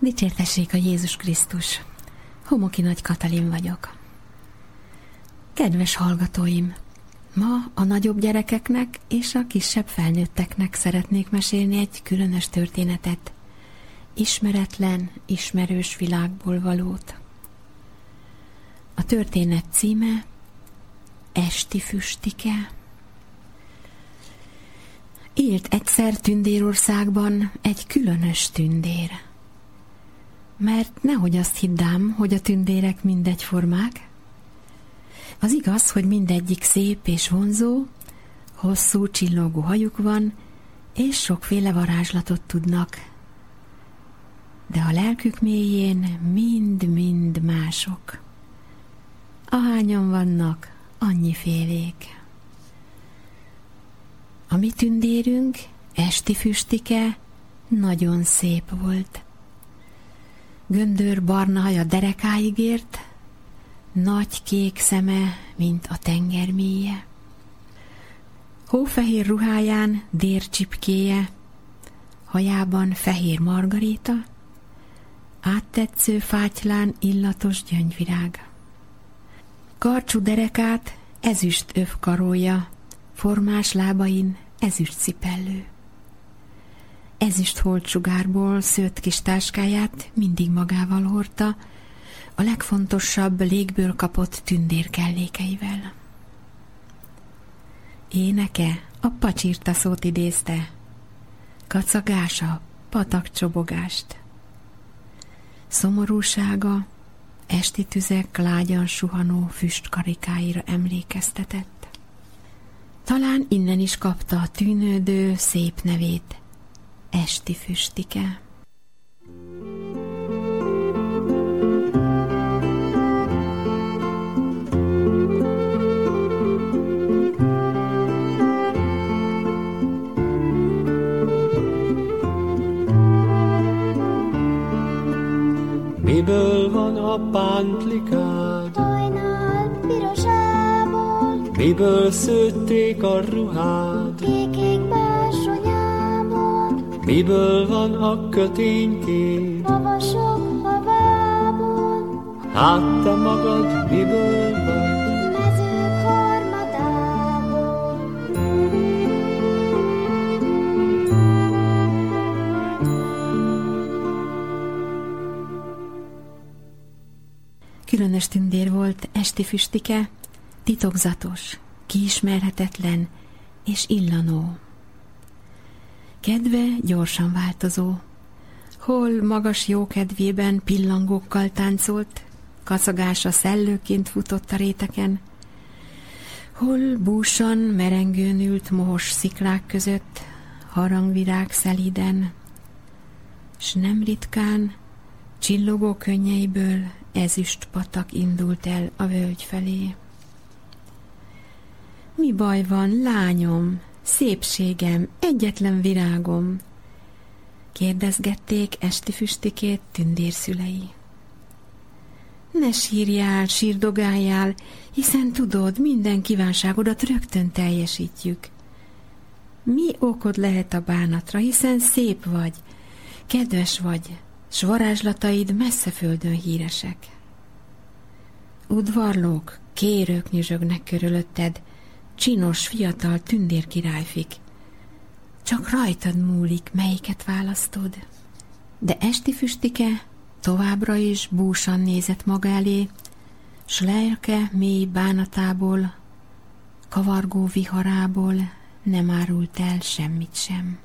Dicsértessék a Jézus Krisztus! Homoki Nagy Katalin vagyok. Kedves hallgatóim! Ma a nagyobb gyerekeknek és a kisebb felnőtteknek szeretnék mesélni egy különös történetet. Ismeretlen, ismerős világból valót. A történet címe Esti füstike. Élt egyszer Tündérországban egy különös tündér. Mert nehogy azt hiddám, hogy a tündérek mindegyformák. Az igaz, hogy mindegyik szép és vonzó, hosszú csillogó hajuk van, és sokféle varázslatot tudnak. De a lelkük mélyén mind-mind mások. Ahányan vannak, annyifélék. A mi tündérünk, Esti füstike, nagyon szép volt. Göndör barna haja derekáig ért, nagy kék szeme, mint a tenger mélye. Hófehér ruháján dércsipkéje, hajában fehér margarita, áttetsző fátylán illatos gyöngyvirág. Karcsú derekát ezüst öv karolja, formás lábain ezüst cipellő. Ezüst holtsugárból szőtt kis táskáját mindig magával hordta, a legfontosabb légből kapott tündérkellékeivel. Éneke a pacsirtaszót idézte, kacagása patakcsobogást. Szomorúsága esti tüzek lágyan suhanó füstkarikáira emlékeztetett. Talán innen is kapta a tűnődő szép nevét, Esti füstike. Miből van a pántlikád? Hajnal pirosából. Miből szőtték a ruhád? Kékék bársonyából. Miből van a köténykép? Havasok havából. Hát te magad miből vagy? Mezők harmadából. Különös tündér volt Esti füstike, titokzatos, kiismerhetetlen és illanó. Kedve gyorsan változó. Hol magas jókedvében pillangókkal táncolt, kacagása szellőként futott a réteken, hol búsan merengőn ült mohos sziklák között, harangvirág szelíden, s nem ritkán csillogó könnyeiből ezüst patak indult el a völgy felé. Mi baj van, lányom, szépségem, egyetlen virágom? Kérdezgették Esti füstikét tündérszülei. Ne sírjál, sírdogáljál, hiszen tudod, minden kívánságodat rögtön teljesítjük. Mi okod lehet a bánatra, hiszen szép vagy, kedves vagy, s varázslataid messze földön híresek. Udvarlók, kérők nyüzsögnek körülötted, csinos, fiatal tündérkirályfik. Csak rajtad múlik, melyiket választod. De Esti füstike továbbra is búsan nézett maga elé, s lelke mély bánatából, kavargó viharából nem árult el semmit sem.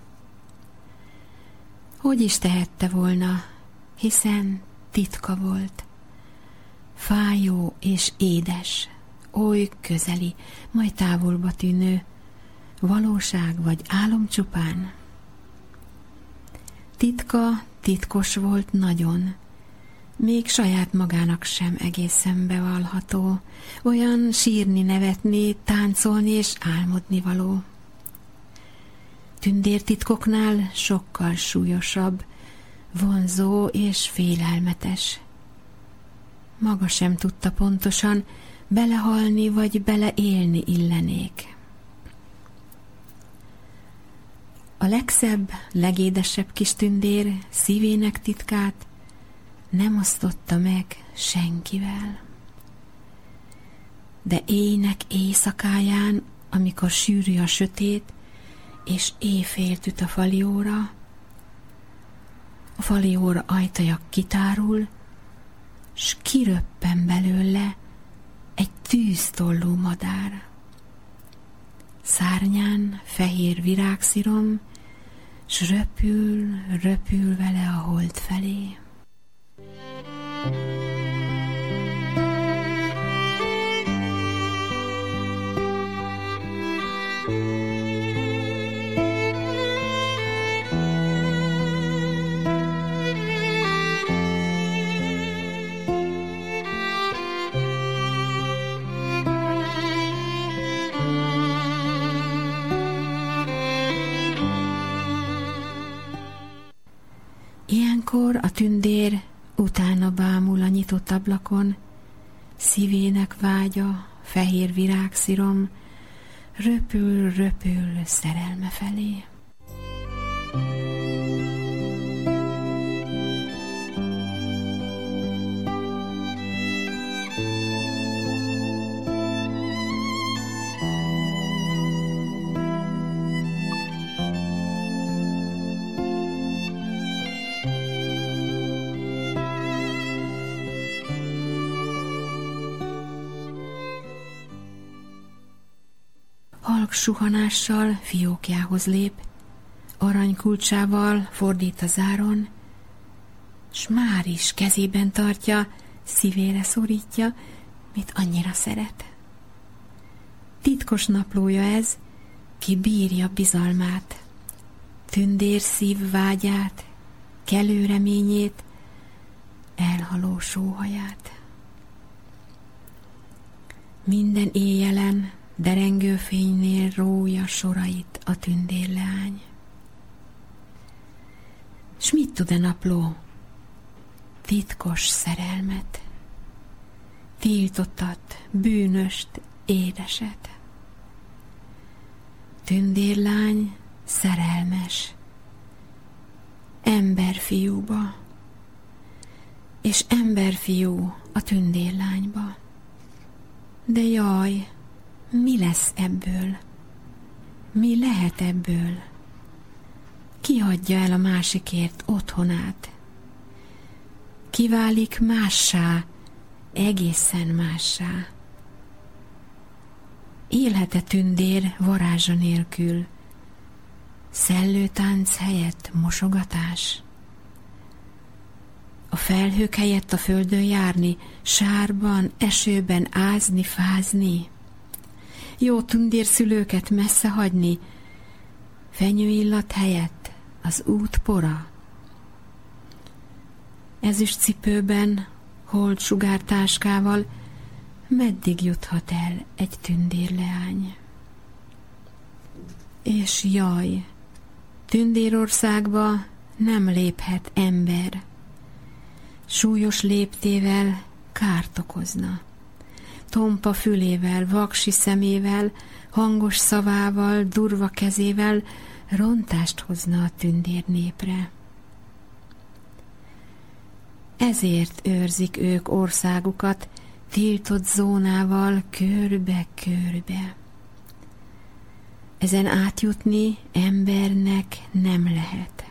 Hogy is tehette volna, hiszen titka volt. Fájó és édes, oly közeli, majd távolba tűnő, valóság vagy álom csupán. Titka titkos volt nagyon, még saját magának sem egészen bevallható, olyan sírni, nevetni, táncolni és álmodni való. Tündértitkoknál sokkal súlyosabb, vonzó és félelmetes. Maga sem tudta pontosan, belehalni vagy beleélni illenék. A legszebb, legédesebb kis tündér szívének titkát nem osztotta meg senkivel. De éjnek éjszakáján, amikor sűrű a sötét, és éjfélt üt a falióra ajtaja kitárul, s kiröppen belőle egy tűztollú madár. Szárnyán fehér virágszirom, s röpül vele a hold felé. Ilyenkor a tündér utána bámul a nyitott ablakon, szívének vágya, fehér virágszirom, röpül szerelme felé. Halk suhanással fiókjához lép, aranykulcsával fordít a záron, s már is kezében tartja, szívére szorítja, mit annyira szeret. Titkos naplója ez, ki bírja bizalmát, tündér szív vágyát, kelő reményét, elhaló sóhaját. Minden éjjelen derengő fénynél rója sorait a tündérleány. S mit tud a napló? Titkos szerelmet, tiltottat, bűnöst, édeset. Tündérlány szerelmes, emberfiúba, és emberfiú a tündérlányba. De jaj, mi lesz ebből? Mi lehet ebből? Ki hagyja el a másikért otthonát? Ki válik mássá, egészen mássá? Élhet-e tündér varázsa nélkül? Szellőtánc helyett mosogatás? A felhők helyett a földön járni, sárban, esőben ázni, fázni? Jó tündérszülőket messze hagyni, fenyőillat helyett az út pora? Ezüst cipőben, holt sugártáskával meddig juthat el egy tündérleány? És jaj, tündérországba nem léphet ember, súlyos léptével kárt okozna. Tompa fülével, vaksi szemével, hangos szavával, durva kezével rontást hozna a tündér népre. Ezért őrzik ők országukat tiltott zónával körbe-körbe. Ezen átjutni embernek nem lehet.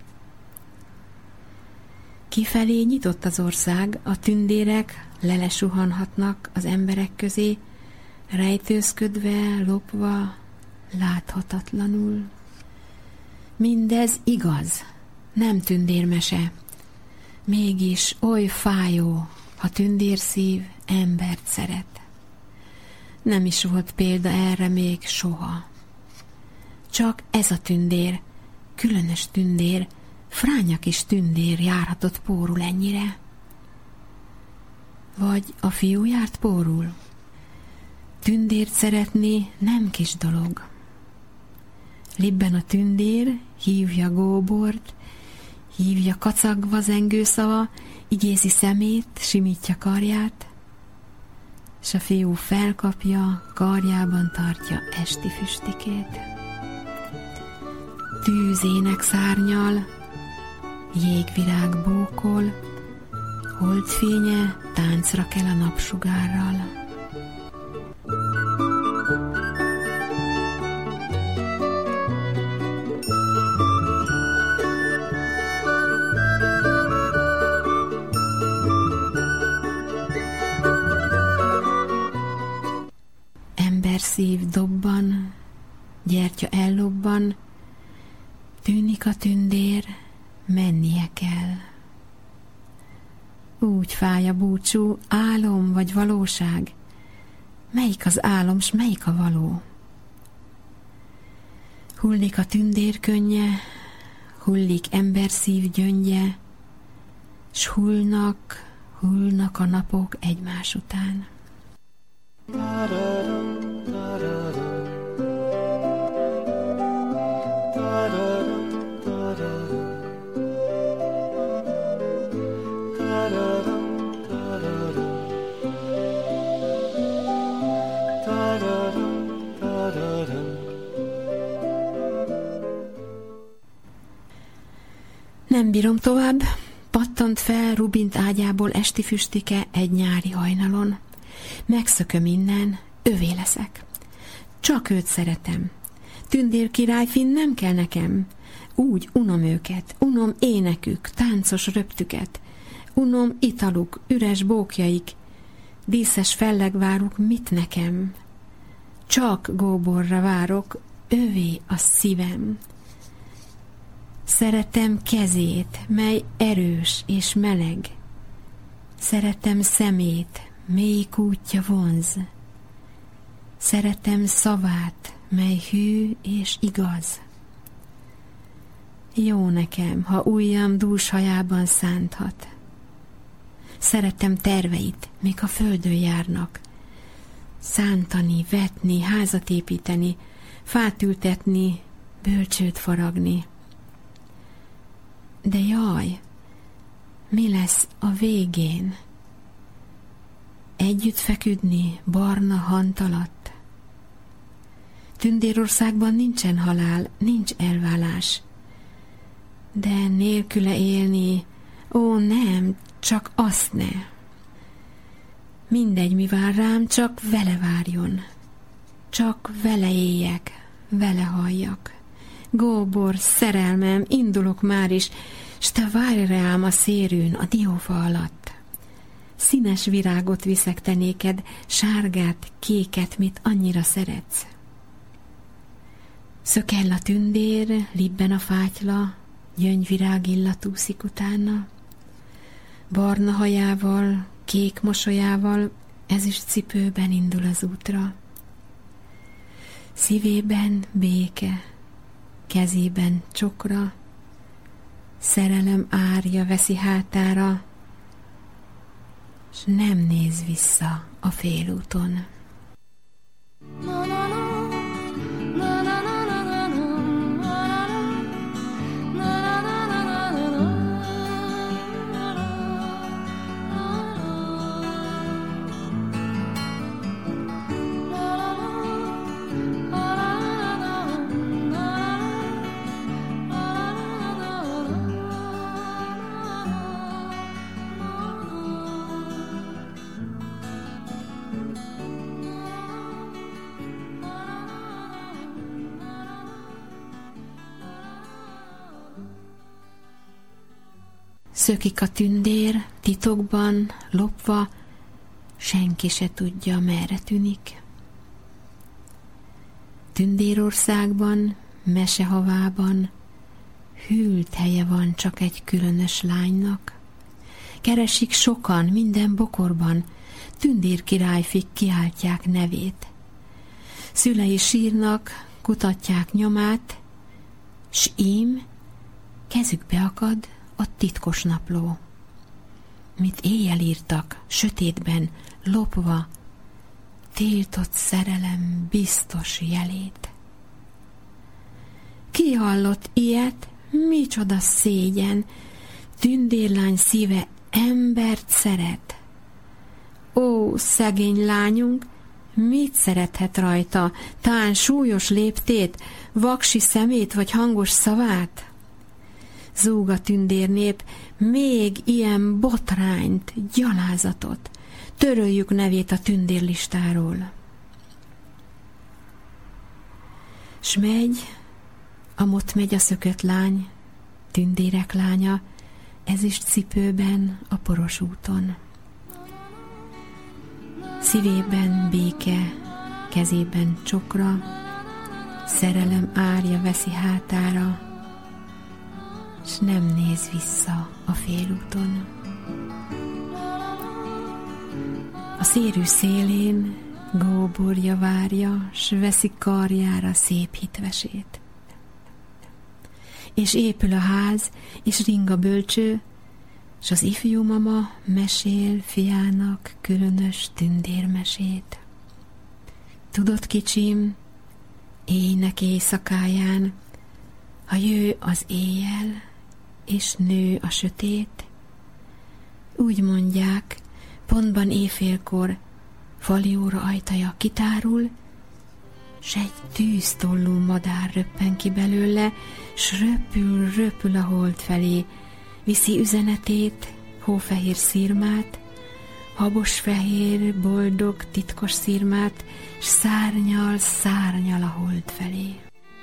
Kifelé nyitott az ország, a tündérek lelesuhanhatnak az emberek közé, rejtőzködve, lopva, láthatatlanul. Mindez igaz, nem tündérmese. Mégis oly fájó, ha tündérszív embert szeret. Nem is volt példa erre még soha. Csak ez a tündér, különös tündér, fránya kis tündér járhatott pórul ennyire. Vagy a fiú járt pórul? Tündért szeretni nem kis dolog. Libben a tündér, hívja góbort, hívja kacagva zengő szava, igézi szemét, simítja karját, s a fiú felkapja, karjában tartja esti füstikét. Tűzének szárnyal, jégvirág bókol, Holdfénye táncra kell a napsugárral. Szív dobban, gyertya ellobban, tűnik a tündér, mennie kell. Úgy fáj a búcsú, álom vagy valóság, melyik az álom, s melyik a való? Hullik a tündér könnye, hullik emberszív gyöngye, s hullnak a napok egymás után. Nem bírom tovább, pattant fel Rubint ágyából esti füstike egy nyári hajnalon. Megszököm innen, övé leszek. Csak őt szeretem. Tündér királyfin nem kell nekem. Úgy unom őket, unom énekük, táncos röptüket. Unom italuk, üres bókjaik, díszes fellegváruk mit nekem. Csak Góborra várok, övé a szívem. Szeretem kezét, mely erős és meleg. Szeretem szemét, mély kútja vonz. Szeretem szavát, mely hű és igaz. Jó nekem, ha ujjam dús hajában szánthat. Szeretem terveit, még a földön járnak. Szántani, vetni, házat építeni, fát ültetni, bölcsőt faragni. De jaj, mi lesz a végén? Együtt feküdni barna hant alatt? Tündérországban nincsen halál, nincs elválás. De nélküle élni, ó nem, csak azt ne. Mindegy, mi vár rám, csak vele várjon. Csak vele éljek, vele halljak. Góbor, szerelmem, indulok már is, s te várj rám a szérűn, a diófa alatt. Színes virágot viszek te néked, sárgát, kéket, mit annyira szeretsz. Szökell a tündér, libben a fátyla, gyöngyvirág illat úszik utána. Barna hajával, kék mosolyával, ezüst cipőben indul az útra. Szívében béke, kezében csokra, szerelem árja veszi hátára, s nem néz vissza a félúton. Szökik a tündér, titokban, lopva, senki se tudja, merre tűnik. Tündérországban, mesehavában, hűlt helye van csak egy különös lánynak. Keresik sokan minden bokorban, tündér királyfik kiáltják nevét. Szülei sírnak, kutatják nyomát, s ím kezükbe akad a titkos napló. Mit éjjel írtak, sötétben, lopva, tiltott szerelem biztos jelét. Ki hallott ilyet? Micsoda szégyen! Tündérlány szíve embert szeret. Ó, szegény lányunk, mit szerethet rajta? Tán súlyos léptét, vaksi szemét vagy hangos szavát? zúg a tündérnép, még ilyen botrányt, gyalázatot. Töröljük nevét a tündérlistáról. S megy, amott megy a szökött lány, tündérek lánya, ezüst cipőben a poros úton. Szívében béke, kezében csokra, szerelem árja veszi hátára, s nem néz vissza a félúton. A szérű szélén góborja várja, s veszi karjára szép hitvesét. És épül a ház, és ring a bölcső, s az ifjú mama mesél fiának különös tündérmesét. Tudod, kicsim, éjnek éjszakáján, ha jő az éjjel, és nő a sötét, úgy mondják, pontban éjfélkor falióra ajtaja kitárul, s egy tűztollú madár röppen ki belőle, s röpül a hold felé, viszi üzenetét, hófehér szirmát, habosfehér, boldog, titkos szirmát, s szárnyal a hold felé.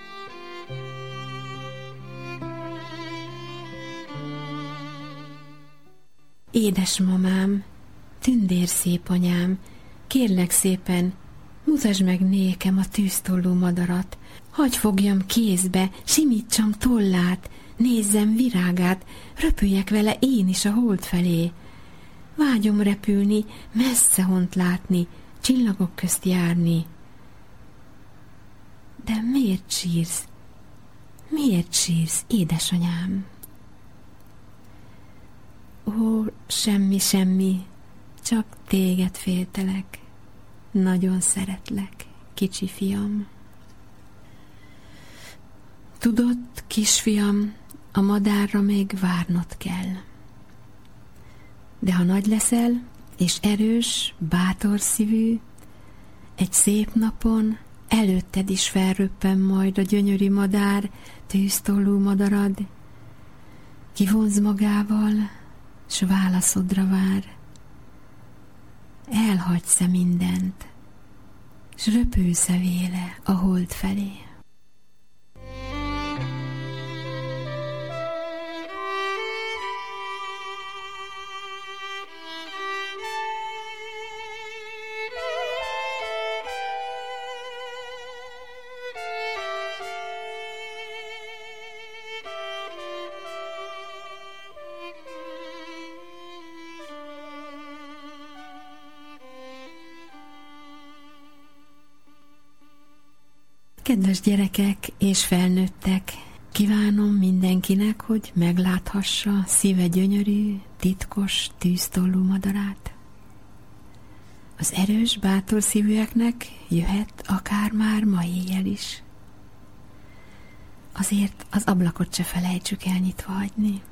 Édesmamám, tündér szép anyám, kérlek szépen, mutasd meg nékem a tűztollú madarat, hagy fogjam kézbe, simítsam tollát, nézzem virágát, röpüljek vele én is a hold felé. Vágyom repülni, messze hont látni, csillagok közt járni. De miért sírsz? Miért sírsz, édesanyám? Ó, semmi, csak téged féltelek, nagyon szeretlek, kicsi fiam. Tudod, kisfiam, a madárra még várnod kell. De ha nagy leszel, és erős, bátor szívű, egy szép napon előtted is felröppen majd a gyönyörű madár, tűztollú madarad, kivonz magával, s válaszodra vár. Elhagysz-e mindent, s röpülsz-e véle a hold felé? Kedves gyerekek és felnőttek, kívánom mindenkinek, hogy megláthassa szíve gyönyörű, titkos, tűztollú madarát. Az erős, bátor szívűeknek jöhet akár már ma éjjel is. Azért az ablakot se felejtsük el nyitva hagyni.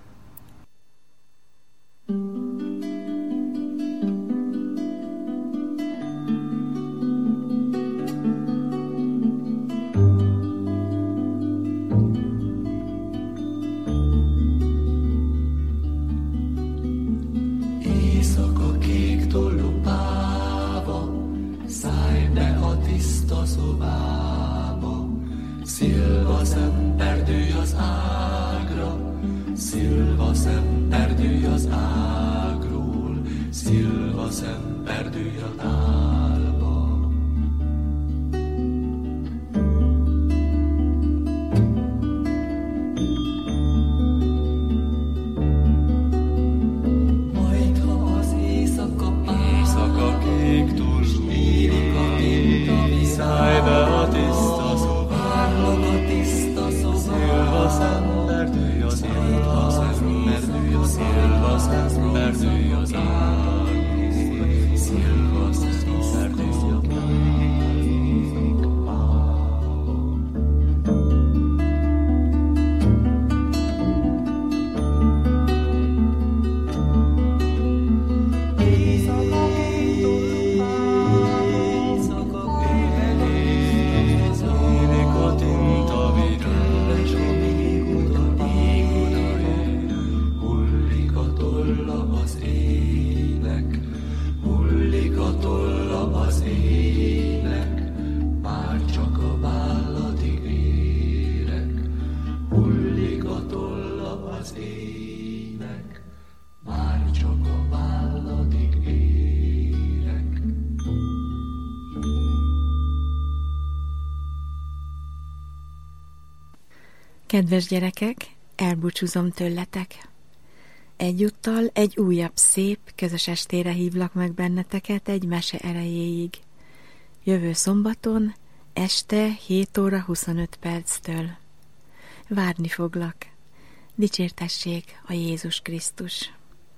Kedves gyerekek, elbúcsúzom tőletek. Egyúttal egy újabb szép, közös estére hívlak meg benneteket egy mese erejéig. Jövő szombaton, este 7 óra 25 perctől. Várni foglak. Dicsértessék a Jézus Krisztus!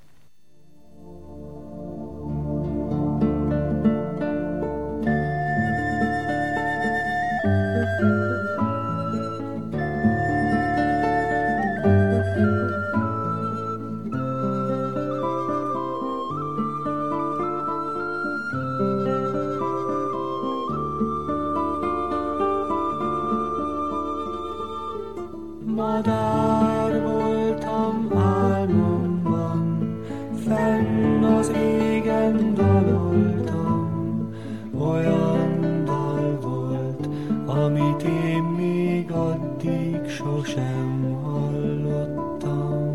Madár voltam álmomban, fenn az égen daloltam. Olyan dal volt, amit én még addig sosem hallottam.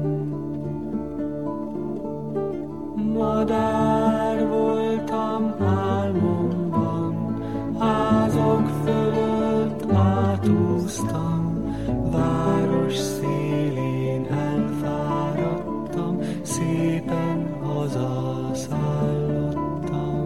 Madár voltam álmomban, házak fölött átúztam. Város szélén elfáradtam, szépen hazaszállottam.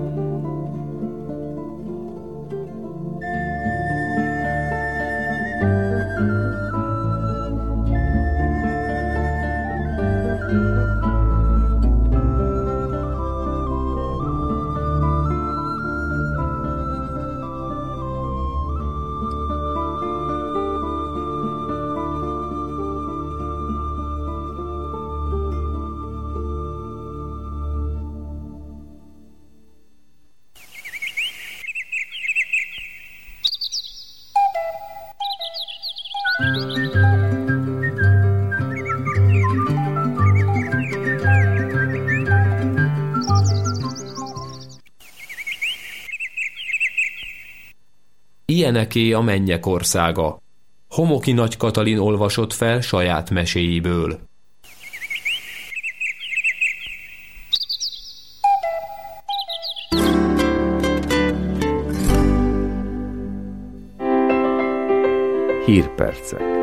Ilyeneké a mennyek országa. Homoki Nagy Katalin olvasott fel saját meséiből. Hírpercek.